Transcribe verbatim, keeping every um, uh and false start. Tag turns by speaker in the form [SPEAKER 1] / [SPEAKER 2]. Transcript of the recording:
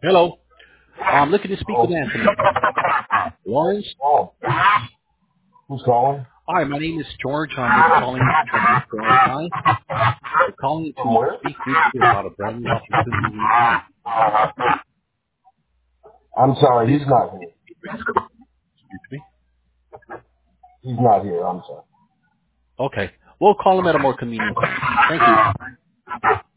[SPEAKER 1] Hello. I'm looking to speak with
[SPEAKER 2] Oh,
[SPEAKER 1] Anthony Lawrence.
[SPEAKER 2] oh, who's calling?
[SPEAKER 1] Hi, my name is George. I'm just calling from Pro S I. We're calling
[SPEAKER 2] From
[SPEAKER 1] to
[SPEAKER 2] where?
[SPEAKER 1] speak with you about a brand new opportunity we have.
[SPEAKER 2] I'm sorry,
[SPEAKER 1] This
[SPEAKER 2] he's
[SPEAKER 1] call
[SPEAKER 2] not
[SPEAKER 1] is
[SPEAKER 2] here.
[SPEAKER 1] excuse me.
[SPEAKER 2] He's not here. I'm sorry.
[SPEAKER 1] Okay. We'll call him at a more convenient time. Thank you.